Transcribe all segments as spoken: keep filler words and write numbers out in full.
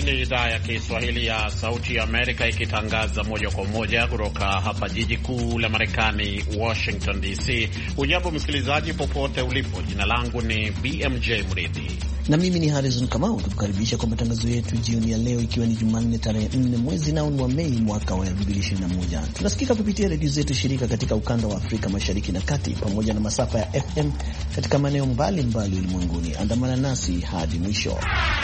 ni idhaa ya Kiswahili ya Sauti ya Amerika ikitangaza moja kwa moja kutoka hapa jiji kuu la Marekani, Washington D C. Hujambo msikilizaji popote ulipo. Jina langu ni B M J Mridhi na mimi ni Harrison Kamau, tukukaribisha kwa matangazo yetu jioni ya leo, ikiwa ni Jumanne tarehe nne mwezi nao wa Mei mwaka wa elfu mbili ishirini na moja. Tunasikika kupitia redio zetu shirika katika ukanda wa Afrika Mashariki na Kati pamoja na masafa ya F M katika maeneo mbalimbali ulimwenguni. Andamana nasi hadi mwisho.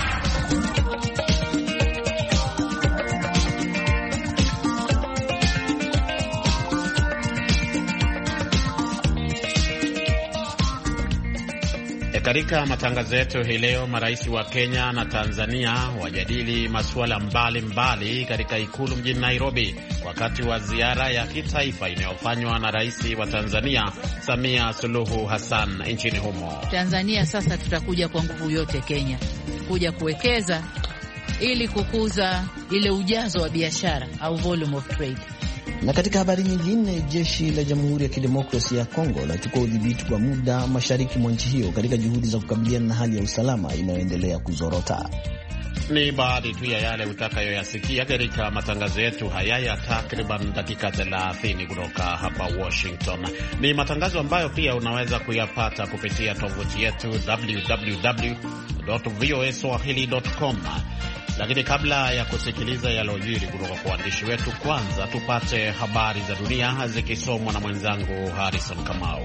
Katika matangazo yetu hii leo, marais wa Kenya na Tanzania wajadili masuala mbalimbali katika ikulu mjini Nairobi wakati wa ziara ya kitaifa inayofanywa na rais wa Tanzania Samia Suluhu Hassan nchini humo. Tanzania sasa tutakuja kwa nguvu yote Kenya kuja kuwekeza ili kukuza ile ujazo wa biashara au volume of trade. Na katika habari nyingine, jeshi la Jamhuri ya Kidemokrasia ya Kongo lachukua udhibiti kwa muda mashariki mwa nchi hiyo katika juhudi za kukabiliana na hali ya usalama inayoendelea kuzorota. Ni baadhi tu ya yale utakayoyasikia katika matangazo yetu haya ya takriban dakika thelathini kutoka hapa Washington. Ni matangazo ambayo pia unaweza kuyapata kupitia tovuti yetu w w w dot voa swahili dot com. Lakini kabla ya kusikiliza yalojiri kutoka kwa waandishi wetu, kwanza tupate habari za dunia zikisomwa na mwenzangu Harrison Kamau.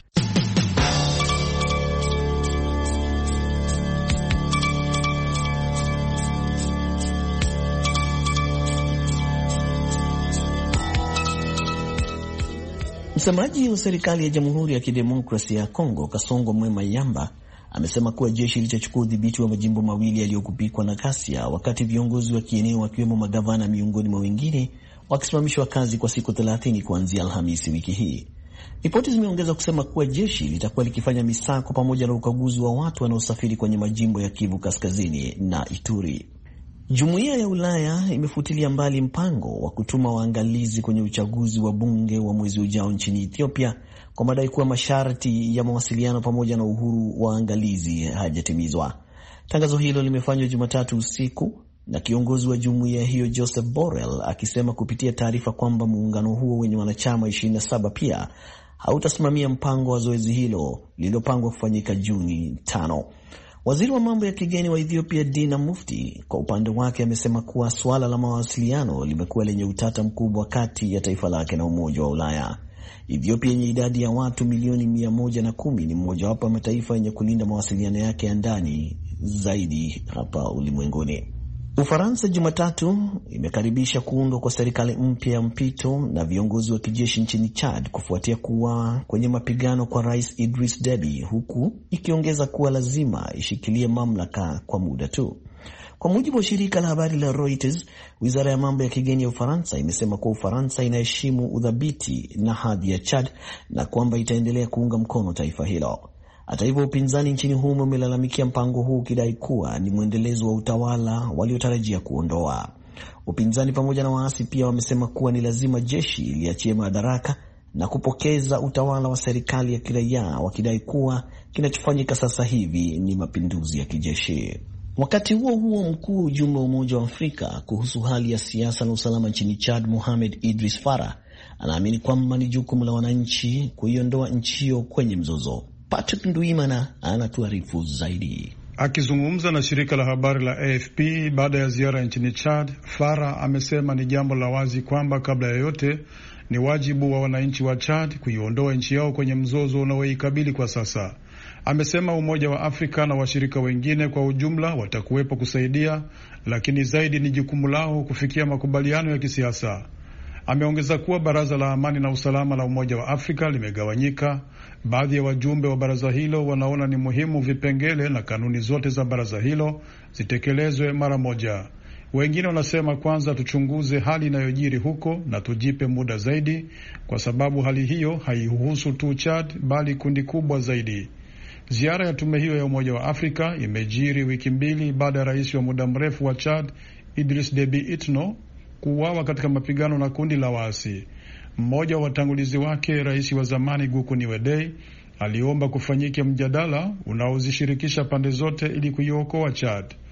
Msemaji wa serikali ya Jamhuri ya Kidemokrasia ya Kongo, Kasongo Mwema Yamba, amesema kuwa jeshi litachukua udhibiti wa majimbo mawili yaliyokupikwa na ghasia, wakati viongozi wa kieneo wakiwemo magavana miongoni mwa wengine wakisimamishwa kazi kwa siku thelathini kuanzia Alhamisi wiki hii. Ripoti zimeongeza kusema kuwa jeshi litakuwa likifanya misako pamoja na ukaguzi wa watu wanaosafiri kwenye majimbo ya Kivu Kaskazini na Ituri. Jumuiya ya Ulaya imefutilia mbali mpango wa kutuma waangalizi kwenye uchaguzi wa bunge wa mwezi ujao nchini Ethiopia kwa madai kuwa masharti ya mawasiliano pamoja na uhuru wa waangalizi hajatimizwa. Tangazo hilo limefanywa Jumatatu usiku na kiongozi wa jumuiya hiyo Joseph Borrell akisema kupitia taarifa kwamba muungano huo wenye wanachama ishirini na saba pia hautasimamia mpango wa zoezi hilo lililopangwa kufanyika Juni tano. Waziri wa mambo ya kigeni wa Ethiopia Dina Mufti kwa upande wake amesema kuwa suala la mawasiliano limekuwa lenye utata mkubwa kati ya taifa lake na Umoja wa Ulaya. Ethiopia yenye idadi ya watu milioni mia moja na kumi ni mmojawapo wa mataifa yenye kulinda mawasiliano yake ya ndani zaidi hapa ulimwenguni. Ufaransa Jumatatu imekaribisha kuundwa kwa serikali mpya ya mpito na viongozi wa kijeshi nchini Chad kufuatia kuwa kwenye mapigano kwa Rais Idris Deby, huku ikiongeza kuwa lazima ishikilie mamlaka kwa muda tu. Kwa mujibu wa shirika la habari la Reuters, wizara ya mambo ya kigeni ya Ufaransa imesema kuwa Ufaransa inaheshimu udhabiti na hadhi ya Chad na kwamba itaendelea kuunga mkono taifa hilo. Hata hivyo, upinzani nchini humo umelalamikia mpango huu ukidai kuwa ni mwendelezo wa utawala waliotarajia kuondoa. Upinzani pamoja na waasi pia wamesema kuwa ni lazima jeshi liachie madaraka na kupokeza utawala wa serikali ya kiraia, wakidai kuwa kinachofanyika sasa hivi ni mapinduzi ya kijeshi. Wakati huo huo, mkuu ujumbe wa Umoja wa Afrika kuhusu hali ya siasa na usalama nchini Chad, Mohamed Idris Farah, anaamini kwamba ni jukumu la wananchi kuiondoa nchi hiyo kwenye mzozo. Patrick Nduimana anatuarifu zaidi. Akizungumza na shirika la habari la A F P baada ya ziara nchini Chad, Farah amesema ni jambo la wazi kwamba kabla ya yote ni wajibu wa wananchi wa Chad kuiondoa nchi yao kwenye mzozo unaoikabili kwa sasa. Amesema Umoja wa Afrika na washirika wengine kwa ujumla watakuwepo kusaidia, lakini zaidi ni jukumu lao kufikia makubaliano ya kisiasa. Ameongeza kuwa Baraza la Amani na Usalama la Umoja wa Afrika limegawanyika. Baadhi ya wajumbe wa baraza hilo wanaona ni muhimu vipengele na kanuni zote za baraza hilo zitekelezwe mara moja. Wengine wanasema kwanza tuchunguze hali inayojiri huko na tujipe muda zaidi, kwa sababu hali hiyo haihusu tu Chad bali kundi kubwa zaidi. Ziara ya tume hiyo ya Umoja wa Afrika imejiri wiki mbili baada ya rais wa muda mrefu wa Chad Idris Deby Itno kuuawa katika mapigano na kundi la waasi. Mmoja wa watangulizi wake, rais wa zamani Guku Niwedei, aliomba kufanyike mjadala unaozishirikisha pande zote ili kuiokoa Chad.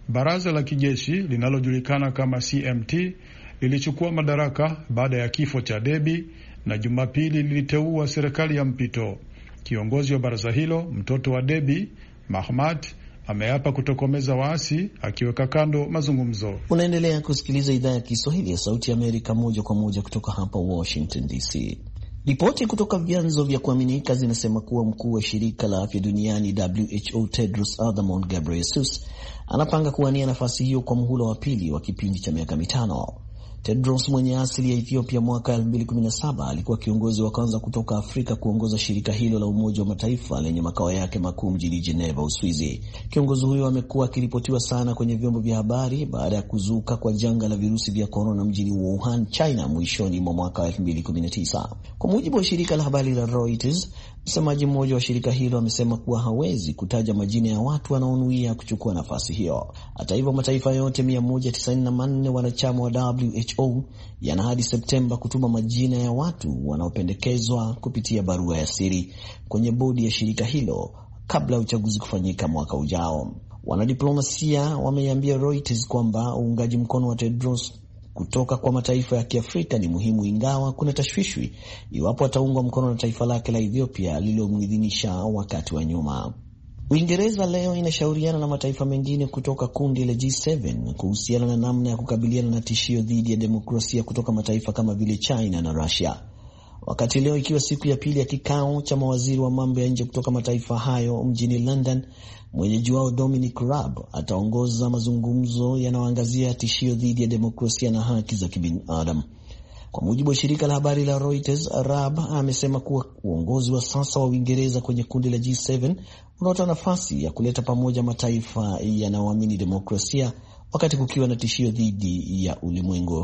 Baraza la kijeshi linalojulikana kama C M T lilichukua madaraka baada ya kifo cha Deby na Jumapili liliteua serikali ya mpito. Kiongozi wa baraza hilo, mtoto wa Deby, Mahmat, ameapa kutokomeza waasi, akiweka kando mazungumzo. Unaendelea kusikiliza idhaa ya Kiswahili ya Sauti ya Amerika moja kwa moja kutoka hapa Washington D C. Ripoti kutoka vyanzo vya kuaminika zinasema kuwa mkuu wa shirika la afya duniani W H O Tedros Adhanom Ghebreyesus anapanga kuwania nafasi hiyo kwa muhula wa pili wa kipindi cha miaka mitano. Tedros mwenye asili ya Ethiopia mwaka elfu mbili kumi na saba alikuwa kiongozi wa kwanza kutoka Afrika kuongoza shirika hilo la Umoja wa Mataifa lenye makao yake makuu mjini Geneva, Uswizi. Kiongozi huyo amekuwa akiripotiwa sana kwenye vyombo vya habari baada ya kuzuka kwa janga la virusi vya korona mjini Wuhan, China mwishoni mwa mwaka elfu mbili kumi na tisa. Kwa mujibu wa shirika la habari la Reuters, msemaji mmoja wa shirika hilo amesema kuwa hawezi kutaja majina ya watu wanaonuia kuchukua nafasi hiyo. Hata hivyo, mataifa yote mia moja tisini na manne wanachama wa W H O yana hadi Septemba kutuma majina ya watu wanaopendekezwa kupitia barua ya siri kwenye bodi ya shirika hilo kabla ya uchaguzi kufanyika mwaka ujao. Wanadiplomasia wameambia Reuters kwamba uungaji mkono wa Tedros kutoka kwa mataifa ya Kiafrika ni muhimu, ingawa kuna tashwishwi iwapo ataungwa mkono na taifa lake la Ethiopia lililomuidhinisha wakati wa nyuma. Uingereza leo inashauriana na mataifa mengine kutoka kundi la G saba kuhusiana na namna ya kukabiliana na tishio dhidi ya demokrasia kutoka mataifa kama vile China na Russia. Wakati leo ikiwa siku ya pili ya kikao cha mawaziri wa mambo ya nje kutoka mataifa hayo mjini London, mwenyeji wao Dominic Raab ataongoza mazungumzo yanayoangazia tishio dhidi ya demokrasia na haki za kibinadamu. Kwa mujibu wa shirika la habari la Reuters, Raab amesema kuwa uongozi wa sasa wa Uingereza kwenye kundi la G saba unatoa nafasi ya kuleta pamoja mataifa yanayoamini demokrasia wakati kukiwa na tishio dhidi ya ulimwengu.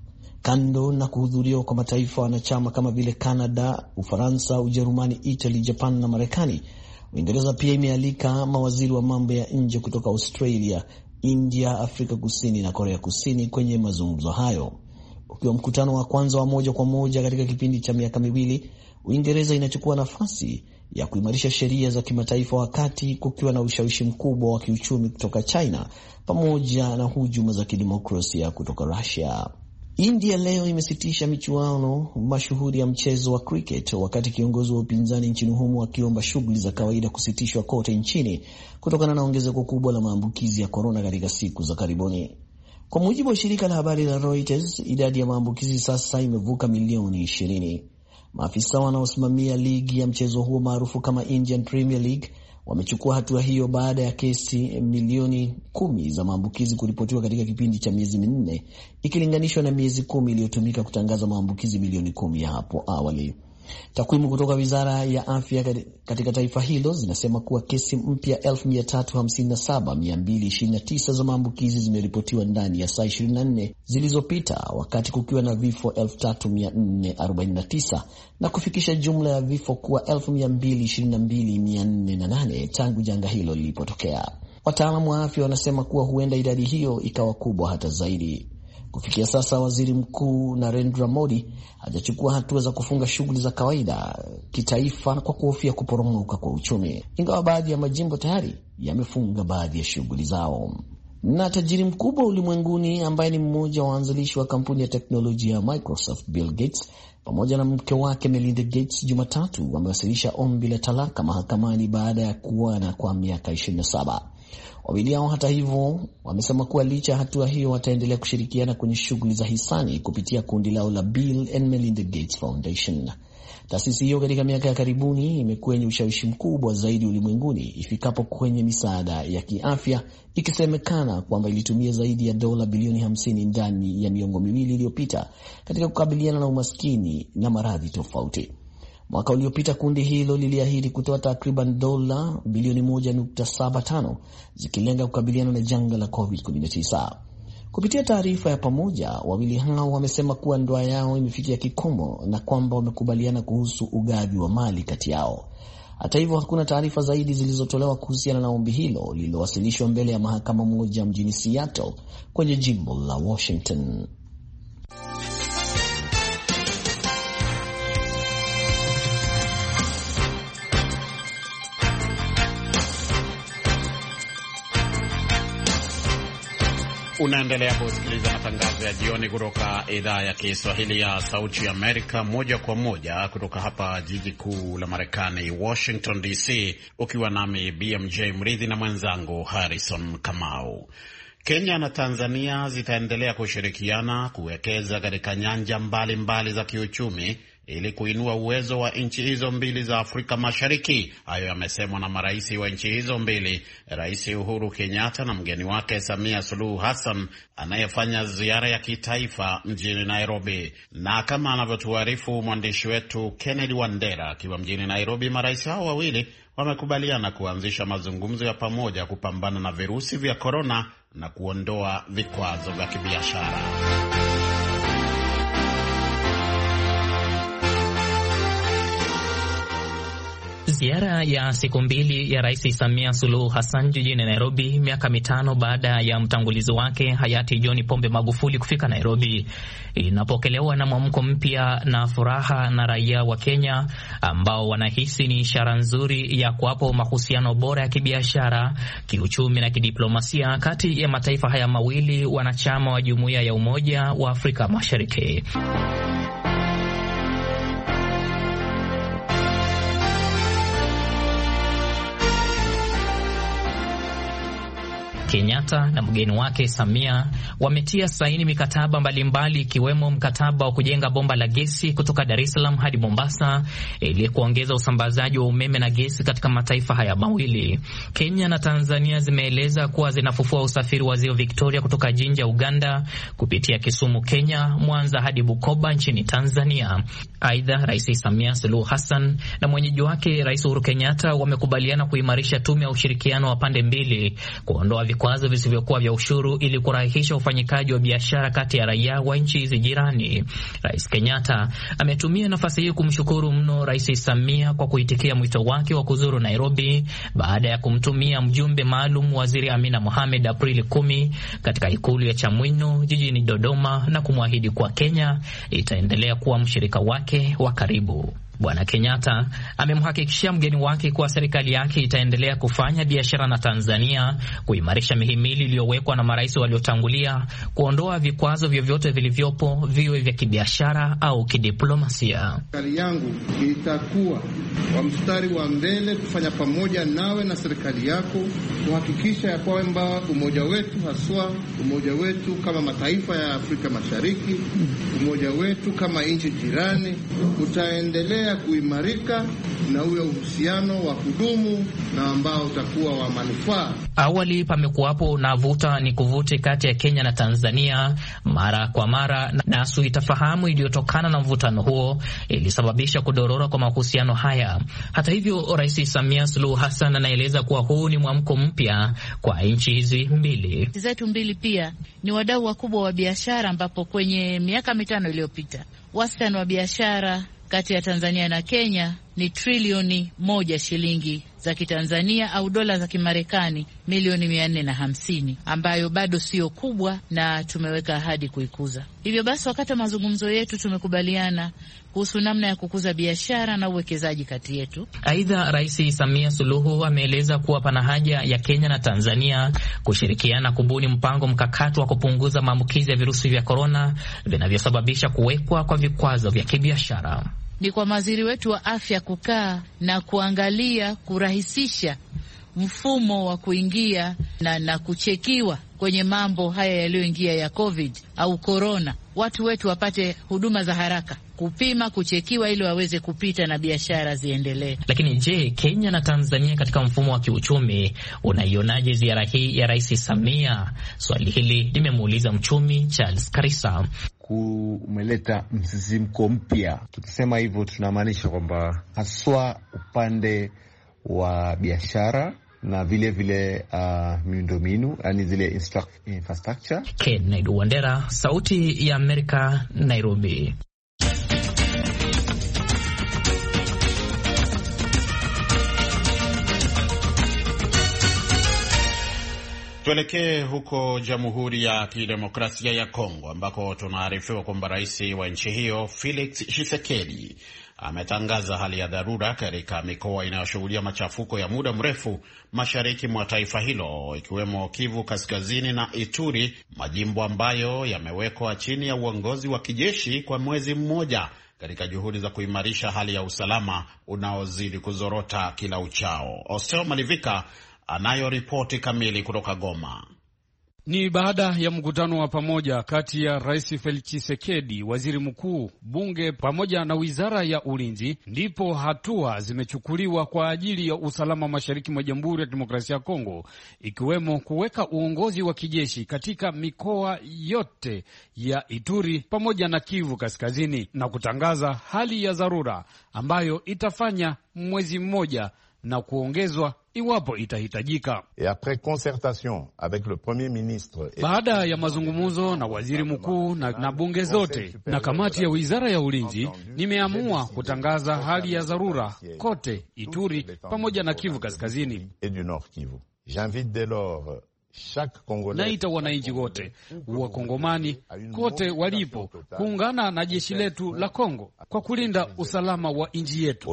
Kando na kuhudhuriwa kwa mataifa wanachama kama vile Canada, Ufaransa, Ujerumani, Italy, Japan na Marekani, Uingereza pia imealika mawaziri wa mambo ya nje kutoka Australia, India, Afrika Kusini na Korea Kusini kwenye mazungumzo hayo. Ukiwa mkutano wa kwanza wa moja kwa moja katika kipindi cha miaka miwili, Uingereza inachukua nafasi ya kuimarisha sheria za kimataifa wakati kukiwa na ushawishi mkubwa wa kiuchumi kutoka China pamoja na hujuma za kidemokrasia kutoka Russia. India leo imesitisha michuano mashuhuri ya mchezo wa cricket wakati kiongozi wa upinzani nchini humo akiomba shughuli za kawaida kusitishwa kote nchini kutokana na ongezeko kubwa la maambukizi ya korona katika siku za karibuni. Kwa mujibu wa shirika la habari la Reuters, idadi ya maambukizi sasa imevuka milioni ishirini. Maafisa wanaosimamia ligi ya mchezo huo maarufu kama Indian Premier League wamechukua hatua hiyo baada ya kesi milioni kumi za maambukizi kuripotiwa katika kipindi cha miezi minne ikilinganishwa na miezi kumi iliyotumika kutangaza maambukizi milioni kumi ya hapo awali. Takwimu kutoka Wizara ya Afya katika taifa hilo zinasema kuwa kesi mpya elfu mia tatu hamsini na saba mia mbili ishirini na tisa za maambukizi zimeripotiwa ndani ya saa ishirini na nne zilizopita, wakati kukiwa na vifo elfu tatu mia nne arobaini na tisa na kufikisha jumla ya vifo kuwa elfu mia mbili ishirini na mbili mia nne na nane tangu janga hilo lilipotokea. Wataalamu wa afya wanasema kuwa huenda idadi hiyo ikawa kubwa hata zaidi. Kufikia sasa, Waziri Mkuu Narendra Modi hajachukua hatua za kufunga shughuli za kawaida kitaifa kwa kuhofia kuporomoka kwa uchumi, ingawa baadhi ya majimbo tayari yamefunga baadhi ya shughuli zao. Na tajiri mkubwa ulimwenguni ambaye ni mmoja wa waanzilishi wa kampuni ya teknolojia ya Microsoft, Bill Gates, pamoja na mke wake Melinda Gates, Jumatatu wamewasilisha ombi la talaka mahakamani baada ya kuoana kwa miaka ishirini na saba. Wawili hao hata hivyo wamesema kuwa licha hatua hiyo wataendelea kushirikiana kwenye shughuli za hisani kupitia kundi lao la Bill and Melinda Gates Foundation. Taasisi hiyo katika miaka ya karibuni imekuwa yenye ushawishi mkubwa zaidi ulimwenguni ifikapo kwenye misaada ya kiafya, ikisemekana kwamba ilitumia zaidi ya dola bilioni hamsini ndani ya miongo miwili iliyopita katika kukabiliana na umaskini na maradhi tofauti. Mwaka uliopita kundi hilo liliahidi kutoa takriban dola bilioni moja nukta saba tano zikilenga kukabiliana na janga la covid kumi na tisa. Kupitia taarifa ya pamoja, wawili hao wamesema kuwa ndoa yao imefikia kikomo na kwamba wamekubaliana kuhusu ugavi wa mali kati yao. Hata hivyo, hakuna taarifa zaidi zilizotolewa kuhusiana na ombi hilo lililowasilishwa mbele ya mahakama moja mjini Seattle kwenye jimbo la Washington. Unaendelea kusikiliza matangazo ya jioni kutoka idhaa ya Kiswahili ya Sauti ya Amerika, moja kwa moja kutoka hapa jiji kuu la Marekani, Washington D C, ukiwa nami B M J Mridhi na mwenzangu Harrison Kamau. Kenya na Tanzania zitaendelea kushirikiana kuwekeza katika nyanja mbalimbali mbali za kiuchumi ili kuinua uwezo wa nchi hizo mbili za Afrika Mashariki. Hayo yamesemwa na marais wa nchi hizo mbili, Rais Uhuru Kenyatta na mgeni wake Samia Suluhu Hassan anayefanya ziara ya kitaifa mjini Nairobi. Na kama anavyotuarifu mwandishi wetu Kennedy Wandera akiwa mjini Nairobi, marais hao wawili wamekubaliana kuanzisha mazungumzo ya pamoja kupambana na virusi vya korona na kuondoa vikwazo vya kibiashara. Ziara ya siku mbili ya Rais Samia Suluhu Hassan jijini Nairobi, miaka mitano baada ya mtangulizi wake hayati John Pombe Magufuli kufika Nairobi, inapokelewa na mwamko mpya na furaha na raia wa Kenya ambao wanahisi ni ishara nzuri ya kuwapo mahusiano bora ya kibiashara, kiuchumi na kidiplomasia kati ya mataifa haya mawili wanachama wa Jumuiya ya Umoja wa Afrika Mashariki. Kenyatta na mgeni wake Samia wametia saini mikataba mbalimbali ikiwemo mkataba wa kujenga bomba la gesi kutoka Dar es Salaam hadi Mombasa ili kuongeza usambazaji wa umeme na gesi katika mataifa haya mawili. Kenya na Tanzania zimeeleza kuwa zinafufua usafiri wa Ziwa Victoria kutoka Jinja, Uganda kupitia Kisumu, Kenya, Mwanza hadi Bukoba nchini Tanzania. Aidha, Rais Samia Suluhu Hassan na mwenyeji wake Rais Uhuru Kenyatta wamekubaliana kuimarisha tume ya ushirikiano wa pande mbili, kuondoa vikwazo visivyokuwa vya ushuru ili kurahisisha ufanyikaji wa biashara kati ya raia wa nchi hizi jirani. Rais Kenyatta ametumia nafasi hii kumshukuru mno Rais Samia kwa kuitikia mwito wake wa kuzuru Nairobi baada ya kumtumia mjumbe maalum Waziri Amina Mohamed Aprili kumi katika ikulu ya Chamwino jijini Dodoma na kumwahidi kuwa Kenya itaendelea kuwa mshirika wake wa karibu. Bwana Kenyatta amemhakikishia mgeni wake kuwa serikali yake itaendelea kufanya biashara na Tanzania, kuimarisha mihimili iliyowekwa na marais waliotangulia, kuondoa vikwazo vyovyote vilivyopo, viwe vya kibiashara au kidiplomasia. Serikali yangu itakuwa wa mstari wa mbele kufanya pamoja nawe na serikali yako kuhakikisha ya kwamba umoja wetu, haswa umoja wetu kama mataifa ya Afrika Mashariki, umoja wetu kama nchi jirani utaendelea kuimarika na huyo uhusiano wa kudumu na ambao utakuwa wa manufaa. Awali pamekuwapo na vuta ni kuvuti kati ya Kenya na Tanzania mara kwa mara, na suitafahamu iliyotokana na mvutano huo ilisababisha kudorora kwa mahusiano haya. Hata hivyo, Rais Samia Suluhu Hassan anaeleza kuwa huu ni mwamko mpya kwa nchi hizi mbili. Zetu mbili pia ni wadau wakubwa wa biashara, ambapo kwenye miaka mitano iliyopita wastani wa biashara kati ya Tanzania na Kenya ni trilioni moja shilingi za Kitanzania au dola za Kimarekani milioni mia nne na hamsini, ambayo bado sio kubwa na tumeweka ahadi kuikuza. Hivyo basi, wakati wa mazungumzo yetu tumekubaliana kuhusu namna ya kukuza biashara na uwekezaji kati yetu. Aidha, Rais Samia Suluhu ameeleza kuwa pana haja ya Kenya na Tanzania kushirikiana kubuni mpango mkakati wa kupunguza maambukizi ya virusi vya korona vinavyosababisha kuwekwa kwa vikwazo vya kibiashara. Ni kwa mawaziri wetu wa afya kukaa na kuangalia kurahisisha mfumo wa kuingia na, na kuchekiwa kwenye mambo haya yaliyoingia ya COVID au corona. Watu wetu wapate huduma za haraka, kupima, kuchekiwa ili waweze kupita na biashara ziendelee. Lakini je, Kenya na Tanzania katika mfumo wa kiuchumi, unaionaje ziara hii ya Rais Samia? Swali hili limemuuliza mchumi Charles Karisa. Umeleta msisimko mpya. Tukisema hivyo tunamaanisha kwamba haswa upande wa biashara na vile vile uh, miundombinu, yani zile infrastructure. Kennedy Wandera, Sauti ya Amerika, Nairobi. Tuelekee huko Jamhuri ya Kidemokrasia ya Kongo ambako tunaarifiwa kwamba rais wa nchi hiyo Felix Tshisekedi ametangaza hali ya dharura katika mikoa inayoshuhudia machafuko ya muda mrefu mashariki mwa taifa hilo, ikiwemo Kivu Kaskazini na Ituri, majimbo ambayo yamewekwa chini ya uongozi wa kijeshi kwa mwezi mmoja katika juhudi za kuimarisha hali ya usalama unaozidi kuzorota kila uchao. Osteo Malivika anayo ripoti kamili kutoka Goma. Ni baada ya mkutano wa pamoja kati ya Rais Felix Tshisekedi, waziri mkuu, bunge pamoja na wizara ya ulinzi, ndipo hatua zimechukuliwa kwa ajili ya usalama mashariki mwa Jamhuri ya Kidemokrasia ya Kongo, ikiwemo kuweka uongozi wa kijeshi katika mikoa yote ya Ituri pamoja na Kivu Kaskazini na kutangaza hali ya dharura ambayo itafanya mwezi mmoja na kuongezwa iwapo itahitajika. Et après concertation avec le premier ministre, baada ya mazungumzo na waziri mkuu na, na bunge zote na kamati ya wizara ya ulinzi, nimeamua kutangaza hali ya dharura kote Ituri pamoja na Kivu Kaskazini. Et du Nord Kivu. J'invite dès lors naita wananchi wote wa Kongomani kote walipo kuungana na jeshi letu la Kongo kwa kulinda usalama wa nchi yetu.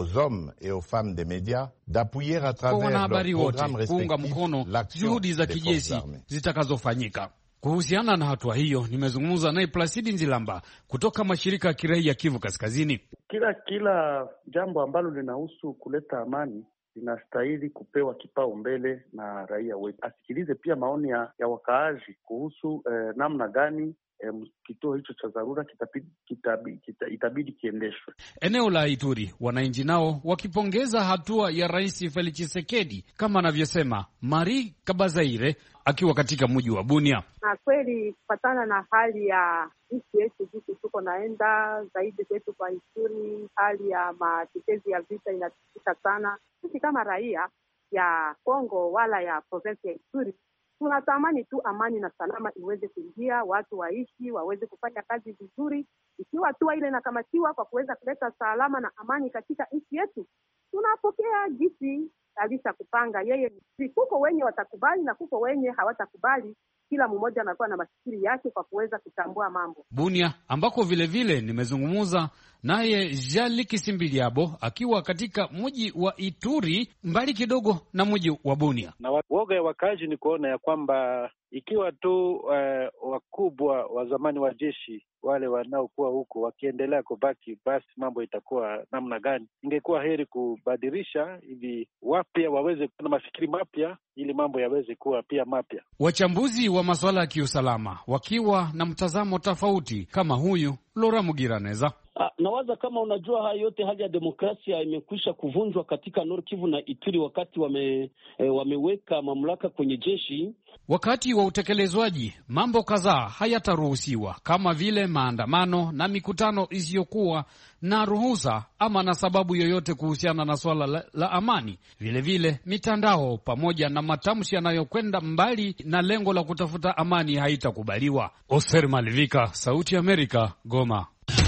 Kwa wanahabari wote kuunga mkono juhudi za kijeshi zitakazofanyika. Kuhusiana na hatua hiyo, nimezungumza naye Placide Nzilamba kutoka mashirika ya kiraia Kivu Kaskazini. Kila kila jambo ambalo linahusu kuleta amani inastahili kupewa kipao mbele na raia wetu. Asikilize pia maoni ya, ya wakaaji kuhusu eh, namna gani eh, kituo hicho cha dharura kitabidi, kitabidi, itabidi kiendeshwe. Eneo la Ituri, wananchi nao wakipongeza hatua ya Rais Felix Tshisekedi, kama anavyosema Marie Kabazaire akiwa katika mji wa Bunia. Na kweli kupatana na hali ya nchi yetu jinsi tuko naenda zaidi kwetu kwa Ituri, hali ya matetezi ya vita inatikisa sana. Sisi kama raia ya Kongo wala ya province ya Ituri tunatamani tu amani na salama iweze kuingia, watu waishi, waweze kufanya kazi vizuri. Ikiwa hatua ile inakamatiwa kwa kuweza kuleta salama na amani katika nchi yetu, tunapokea jinsi alisha kupanga yeye. Kuko wenye watakubali na kuko wenye hawatakubali. Kila mmoja anakuwa na mafikiri yake kwa kuweza kutambua mambo. Bunia ambako vile vile nimezungumza naye Jali Kisimbiliabo akiwa katika mji wa Ituri, mbali kidogo na mji wa Bunia. Na woga ya wakazi ni kuona ya kwamba ikiwa tu uh, wakubwa wa zamani wa jeshi wale wanaokuwa huko wakiendelea kubaki, basi mambo itakuwa namna gani? Ingekuwa heri kubadilisha ili wapya waweze kuwa na mafikiri mapya ili mambo yaweze kuwa pia mapya. Wachambuzi wa masuala ya kiusalama wakiwa na mtazamo tofauti kama huyu Lora Mugiraneza. Nawaza kama unajua haya yote, hali ya demokrasia imekwisha kuvunjwa katika Nord Kivu na Ituri wakati wame, e, wameweka mamlaka kwenye jeshi. Wakati wa utekelezwaji mambo kadhaa hayataruhusiwa kama vile maandamano na mikutano isiyokuwa na ruhusa ama na sababu yoyote kuhusiana na swala la, la amani. Vile vile mitandao pamoja na matamshi yanayokwenda mbali na lengo la kutafuta amani haitakubaliwa. Oser Malivika, Sauti ya Amerika, Goma.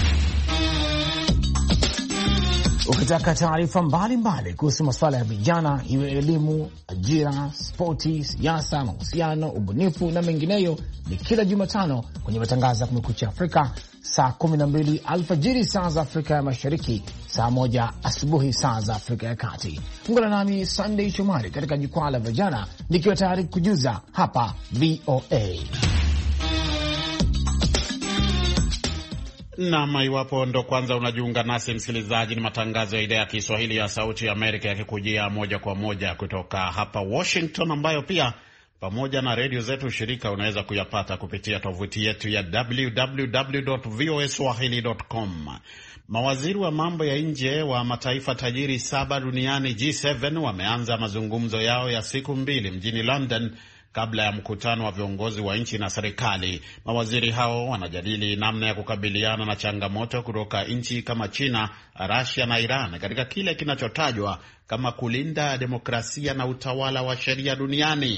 Ukitaka taarifa mbalimbali kuhusu masuala ya vijana, iwe elimu, ajira, spoti, siasa, mahusiano, ubunifu na mengineyo, ni kila Jumatano kwenye matangazo ya Kumekucha Afrika saa kumi na mbili alfajiri saa za Afrika ya Mashariki, saa moja asubuhi saa za Afrika ya Kati. Ungana nami Sunday Shomari katika jukwaa la vijana, nikiwa tayari kujuza hapa V O A. Naam, iwapo ndo kwanza unajiunga nasi msikilizaji, ni matangazo ya idhaa ya Kiswahili ya Sauti ya Amerika yakikujia moja kwa moja kutoka hapa Washington, ambayo pia pamoja na redio zetu shirika unaweza kuyapata kupitia tovuti yetu ya w w w dot v o a swahili dot com. Mawaziri wa mambo ya nje wa mataifa tajiri saba duniani G saba wameanza mazungumzo yao ya siku mbili mjini London kabla ya mkutano wa viongozi wa nchi na serikali. Mawaziri hao wanajadili namna ya kukabiliana na changamoto kutoka nchi kama China, Russia na Iran katika kile kinachotajwa kama kulinda demokrasia na utawala wa sheria duniani.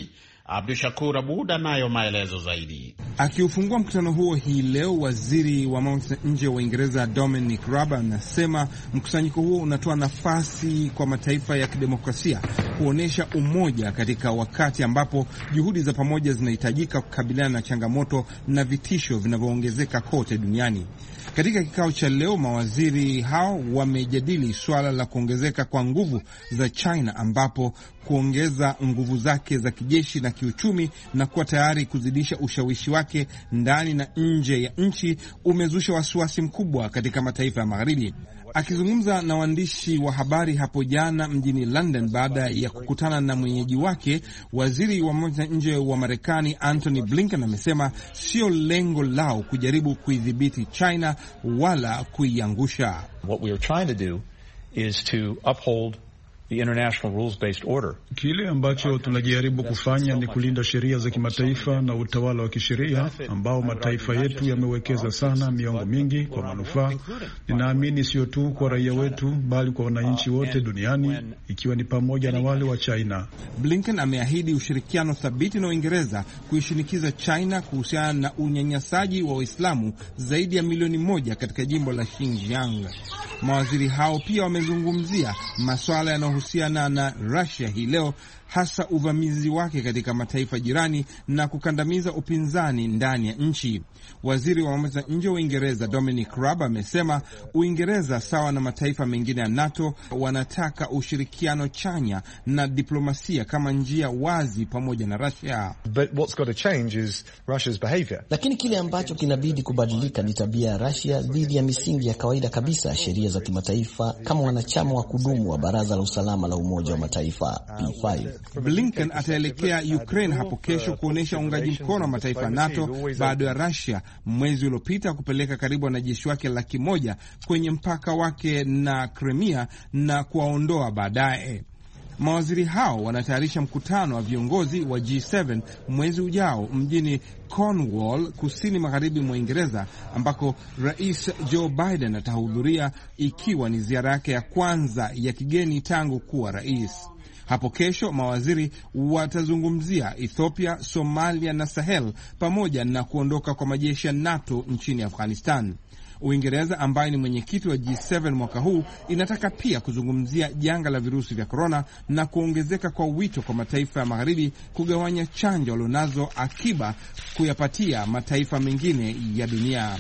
Abdu Shakur Abud anayo maelezo zaidi. Akiufungua mkutano huo hii leo, waziri wa mambo ya nje wa Uingereza Dominic Raab anasema mkusanyiko huo unatoa nafasi kwa mataifa ya kidemokrasia kuonesha umoja katika wakati ambapo juhudi za pamoja zinahitajika kukabiliana na changamoto na vitisho vinavyoongezeka kote duniani. Katika kikao cha leo, mawaziri hao wamejadili swala la kuongezeka kwa nguvu za China, ambapo kuongeza nguvu zake za kijeshi na kiuchumi na kuwa tayari kuzidisha ushawishi wake ndani na nje ya nchi umezusha wasiwasi mkubwa katika mataifa ya Magharibi. Akizungumza na waandishi wa habari hapo jana mjini London baada ya kukutana na mwenyeji wake, waziri wa mambo ya nje wa Marekani Antony Blinken amesema sio lengo lao kujaribu kuidhibiti China wala kuiangusha. What we are trying to do is to uphold the international rules-based order. Kile ambacho tunajaribu kufanya ni kulinda sheria za kimataifa na utawala wa kisheria ambao mataifa yetu yamewekeza sana miongo mingi kwa manufaa, ninaamini sio tu kwa raia wetu bali kwa wananchi wote duniani, ikiwa ni pamoja na wale wa China. Blinken ameahidi ushirikiano thabiti na Uingereza kuishinikiza China kuhusiana na unyanyasaji wa Waislamu zaidi ya milioni moja katika jimbo la Xinjiang. Mawaziri hao pia wamezungumzia masuala yanayohusiana na Russia hii leo, hasa uvamizi wake katika mataifa jirani na kukandamiza upinzani ndani ya nchi. Waziri wa mambo ya nje wa Uingereza Dominic Raab amesema Uingereza sawa na mataifa mengine ya NATO wanataka ushirikiano chanya na diplomasia kama njia wazi pamoja na Russia. But what's got to change is Russia's behavior. Lakini kile ambacho kinabidi kubadilika ni tabia ya Russia dhidi ya misingi ya kawaida kabisa ya sheria za kimataifa kama wanachama wa kudumu wa Baraza la Usalama la Umoja wa Mataifa P tano. Blinken ataelekea Ukraine hapo kesho kuonesha uungaji mkono wa mataifa ya NATO baada ya Russia mwezi uliopita kupeleka karibu wanajeshi wake laki moja kwenye mpaka wake na Crimea na kuwaondoa baadaye. Mawaziri hao wanatayarisha mkutano wa viongozi wa G saba mwezi ujao mjini Cornwall, kusini magharibi mwa Uingereza, ambako Rais Joe Biden atahudhuria, ikiwa ni ziara yake ya kwanza ya kigeni tangu kuwa rais. Hapo kesho mawaziri watazungumzia Ethiopia, Somalia na Sahel pamoja na kuondoka kwa majeshi ya NATO nchini Afghanistan. Uingereza ambaye ni mwenyekiti wa G saba mwaka huu inataka pia kuzungumzia janga la virusi vya korona na kuongezeka kwa wito kwa mataifa ya magharibi kugawanya chanjo walionazo akiba kuyapatia mataifa mengine ya dunia.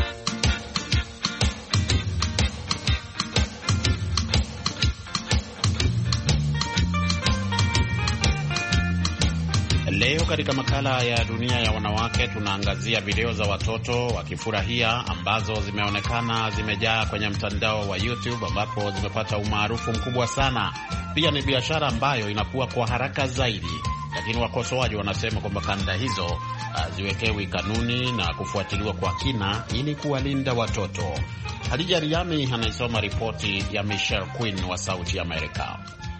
Leo katika makala ya dunia ya wanawake tunaangazia video za watoto wakifurahia ambazo zimeonekana zimejaa kwenye mtandao wa YouTube, ambapo zimepata umaarufu mkubwa sana. Pia ni biashara ambayo inakuwa kwa haraka zaidi, lakini wakosoaji wanasema kwamba kanda hizo ziwekewi kanuni na kufuatiliwa kwa kina ili kuwalinda watoto. Hadija Riami anaisoma ripoti ya Michelle Quinn wa Sauti ya Amerika.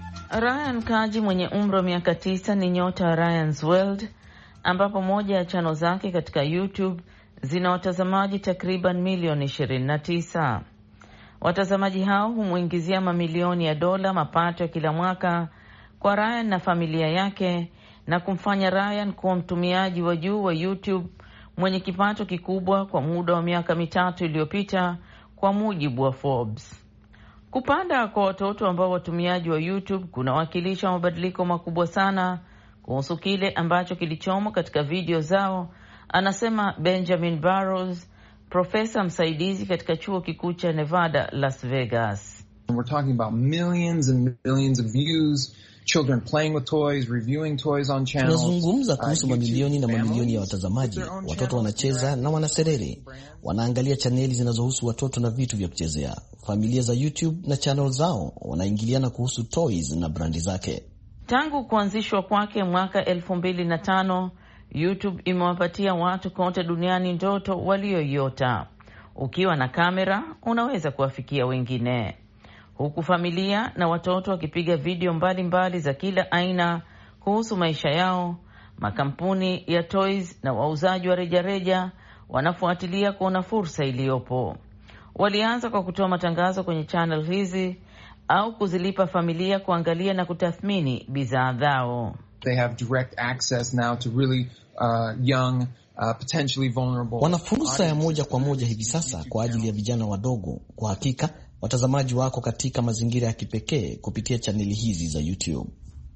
Ryan Kaji mwenye umri wa miaka tisa ni nyota wa Ryan's World, ambapo moja ya chano zake katika YouTube zina watazamaji takriban milioni ishirini na tisa. Watazamaji hao humuingizia mamilioni ya dola mapato ya kila mwaka kwa Ryan na familia yake, na kumfanya Ryan kuwa mtumiaji wa juu wa YouTube mwenye kipato kikubwa kwa muda wa miaka mitatu iliyopita, kwa mujibu wa Forbes. Kupanda kwa watoto ambao watumiaji wa YouTube kunawakilisha mabadiliko makubwa sana kuhusu kile ambacho kilichomo katika video zao, anasema Benjamin Barrows, profesa msaidizi katika chuo kikuu cha Nevada, Las Vegas. We're talking about millions and millions of views, children playing with toys, reviewing toys on channels. Tunazungumza kuhusu mamilioni na mamilioni ya watazamaji. Watoto wanacheza na wanaserere, wanaangalia chaneli zinazohusu watoto na vitu vya kuchezea. Familia za YouTube na channel zao wanaingiliana kuhusu toys na brandi zake. Tangu kuanzishwa kwake mwaka elfu mbili na tano, YouTube imewapatia watu kote duniani ndoto walioiota. Ukiwa na kamera unaweza kuwafikia wengine, huku familia na watoto wakipiga video mbalimbali mbali za kila aina kuhusu maisha yao. Makampuni ya toys na wauzaji wa rejareja wanafuatilia kuona fursa iliyopo. Walianza kwa kutoa matangazo kwenye channel hizi au kuzilipa familia kuangalia na kutathmini bidhaa zao. They have direct access now to really uh, young uh, potentially vulnerable. Wana fursa ya moja kwa moja hivi sasa kwa ajili ya vijana wadogo. Kwa hakika watazamaji wako katika mazingira ya kipekee kupitia chaneli hizi za YouTube.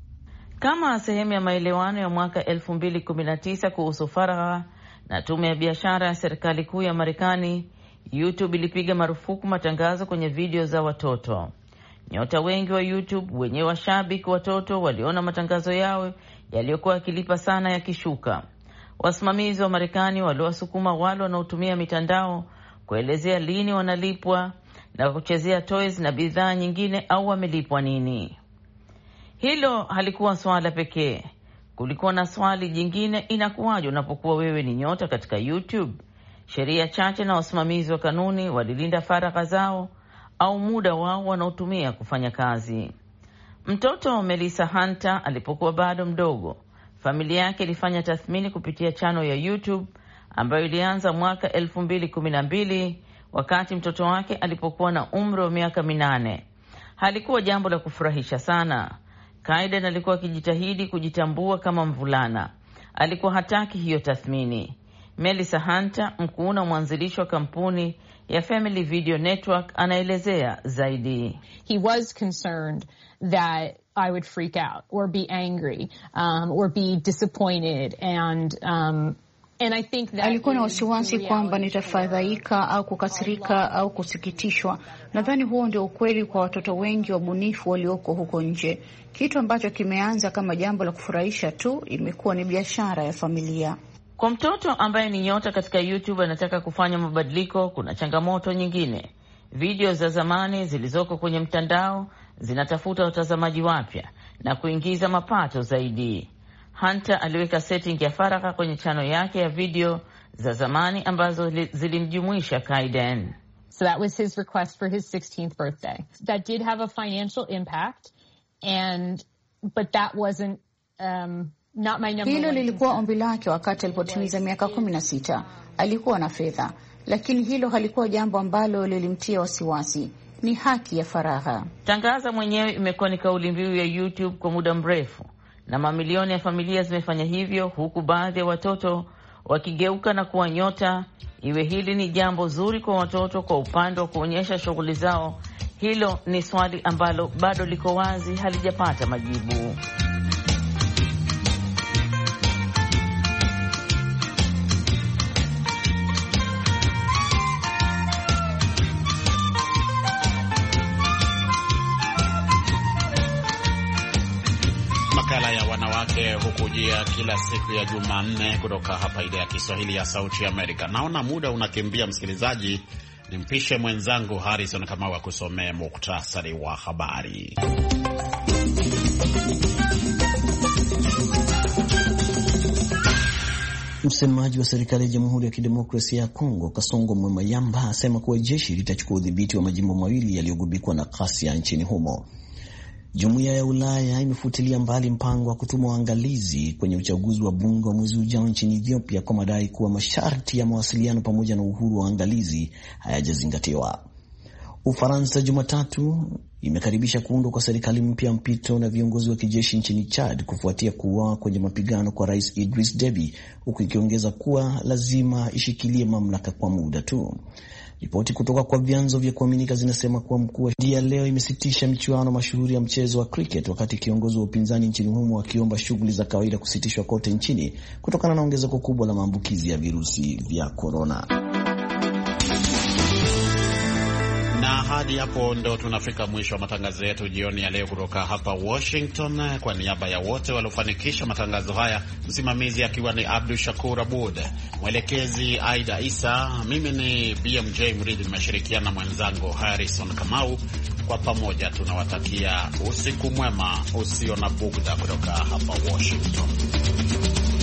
Kama sehemu ya maelewano ya mwaka elfu mbili kumi na tisa kuhusu faragha na tume ya biashara ya serikali kuu ya Marekani, YouTube ilipiga marufuku matangazo kwenye video za watoto. Nyota wengi wa YouTube wenye washabiki watoto waliona matangazo yao yaliyokuwa yakilipa sana yakishuka. Wasimamizi wa Marekani waliwasukuma wale wanaotumia mitandao kuelezea lini wanalipwa na kuchezea toys na bidhaa nyingine au wamelipwa nini. Hilo halikuwa swala pekee. Kulikuwa na swali jingine, inakuwaje unapokuwa wewe ni nyota katika YouTube? Sheria chache na wasimamizi wa kanuni walilinda faragha zao au muda wao wanaotumia kufanya kazi. Mtoto Melissa Hunter alipokuwa bado mdogo, familia yake ilifanya tathmini kupitia channel ya YouTube ambayo ilianza mwaka elfu mbili kumi na mbili wakati mtoto wake alipokuwa na umri wa miaka minane. Halikuwa jambo la kufurahisha sana. Kaiden alikuwa akijitahidi kujitambua kama mvulana. Alikuwa hataki hiyo tathmini. Melissa Hunter, mkuu na mwanzilishi wa kampuni ya Family Video Network, anaelezea zaidi. He was concerned that I would freak out or be angry um, or be disappointed and um, and I think that alikuwa na wasiwasi kwamba nitafadhaika au kukasirika au kusikitishwa. Nadhani huo ndio ukweli kwa watoto wengi wabunifu walioko huko nje. Kitu ambacho kimeanza kama jambo la kufurahisha tu imekuwa ni biashara ya familia. Kwa mtoto ambaye ni nyota katika YouTube anataka kufanya mabadiliko, kuna changamoto nyingine. Video za zamani zilizoko kwenye mtandao zinatafuta watazamaji wapya na kuingiza mapato zaidi. Hunter aliweka setting ya faragha kwenye channel yake ya video za zamani ambazo zilimjumuisha Kaiden. So that was his request for his sixteenth birthday. That did have a financial impact and but that wasn't um not my number. Hilo lilikuwa ombi lake wakati alipotimiza miaka kumi na sita. Alikuwa na fedha, lakini hilo halikuwa jambo ambalo lilimtia wasiwasi. Ni haki ya faragha. Tangaza mwenyewe imekuwa ni kauli mbiu ya YouTube kwa muda mrefu, na mamilioni ya familia zimefanya hivyo, huku baadhi ya watoto wakigeuka na kuwa nyota. Iwe hili ni jambo zuri kwa watoto kwa upande wa kuonyesha shughuli zao, hilo ni swali ambalo bado liko wazi, halijapata majibu. Makala ya wanawake hukujia kila siku ya Jumanne kutoka hapa idhaa ya Kiswahili ya Sauti ya Amerika. Naona muda unakimbia, msikilizaji, nimpishe mwenzangu Harrison kama wa kusomea muktasari wa habari. Msemaji wa serikali ya Jamhuri ya Kidemokrasia ya Kongo, Kasongo Mwemayamba, asema kuwa jeshi litachukua udhibiti wa majimbo mawili yaliyogubikwa na ghasia nchini humo. Jumuiya ya Ulaya imefutilia mbali mpango wa kutuma waangalizi kwenye uchaguzi wa bunge wa mwezi ujao nchini Ethiopia kwa madai kuwa masharti ya mawasiliano pamoja na uhuru wa waangalizi hayajazingatiwa. Ufaransa Jumatatu imekaribisha kuundwa kwa serikali mpya mpito na viongozi wa kijeshi nchini Chad kufuatia kuuawa kwenye mapigano kwa Rais Idris Deby, huku ikiongeza kuwa lazima ishikilie mamlaka kwa muda tu. Ripoti kutoka kwa vyanzo vya kuaminika zinasema kuwa mkuu wa dia leo imesitisha michuano mashuhuri ya mchezo wa cricket, wakati kiongozi wa upinzani nchini humo akiomba shughuli za kawaida kusitishwa kote nchini kutokana na ongezeko kubwa la maambukizi ya virusi vya korona. Na hadi hapo ndo tunafika mwisho wa matangazo yetu jioni ya leo kutoka hapa Washington. Kwa niaba ya wote waliofanikisha matangazo haya, msimamizi akiwa ni Abdul Shakur Abud, mwelekezi Aida Isa, mimi ni B M J Mridhi, nimeshirikiana na mwenzangu Harrison Kamau. Kwa pamoja tunawatakia usiku mwema usio na bugdha kutoka hapa Washington.